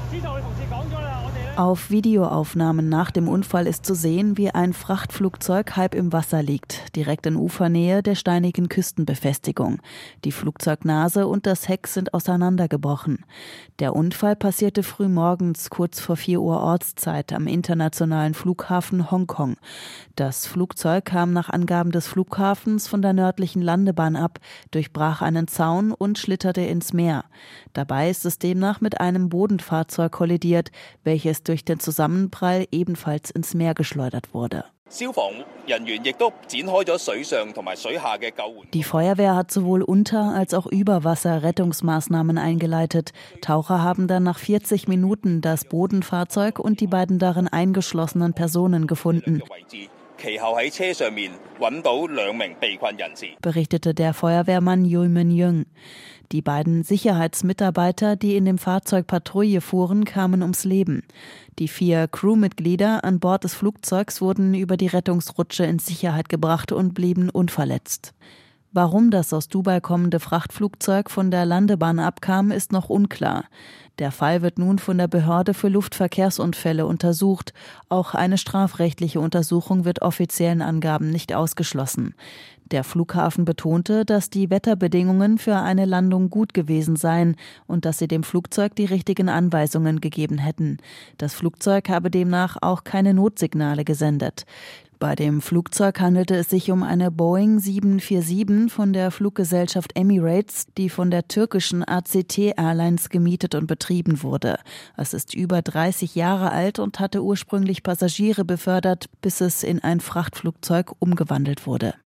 Auf Videoaufnahmen nach dem Unfall ist zu sehen, wie ein Frachtflugzeug halb im Wasser liegt, direkt in Ufernähe der steinigen Küstenbefestigung. Die Flugzeugnase und das Heck sind auseinandergebrochen. Der Unfall passierte frühmorgens kurz vor 4 Uhr Ortszeit am internationalen Flughafen Hongkong. Das Flugzeug kam nach Angaben des Flughafens von der nördlichen Landebahn ab, durchbrach einen Zaun und schlitterte ins Meer. Dabei ist es demnach mit einem Bodenfahrzeug kollidiert, welches durch den Zusammenprall ebenfalls ins Meer geschleudert wurde. Die Feuerwehr hat sowohl unter als auch über Wasser Rettungsmaßnahmen eingeleitet. Taucher haben dann nach 40 Minuten das Bodenfahrzeug und die beiden darin eingeschlossenen Personen gefunden, berichtete der Feuerwehrmann Yul Min-Yung. Die beiden Sicherheitsmitarbeiter, die in dem Fahrzeug Patrouille fuhren, kamen ums Leben. Die 4 Crewmitglieder an Bord des Flugzeugs wurden über die Rettungsrutsche in Sicherheit gebracht und blieben unverletzt. Warum das aus Dubai kommende Frachtflugzeug von der Landebahn abkam, ist noch unklar. Der Fall wird nun von der Behörde für Luftverkehrsunfälle untersucht. Auch eine strafrechtliche Untersuchung wird offiziellen Angaben nicht ausgeschlossen. Der Flughafen betonte, dass die Wetterbedingungen für eine Landung gut gewesen seien und dass sie dem Flugzeug die richtigen Anweisungen gegeben hätten. Das Flugzeug habe demnach auch keine Notsignale gesendet. Bei dem Flugzeug handelte es sich um eine Boeing 747 von der Fluggesellschaft Emirates, die von der türkischen ACT Airlines gemietet und betrieben wurde. Es ist über 30 Jahre alt und hatte ursprünglich Passagiere befördert, bis es in ein Frachtflugzeug umgewandelt wurde.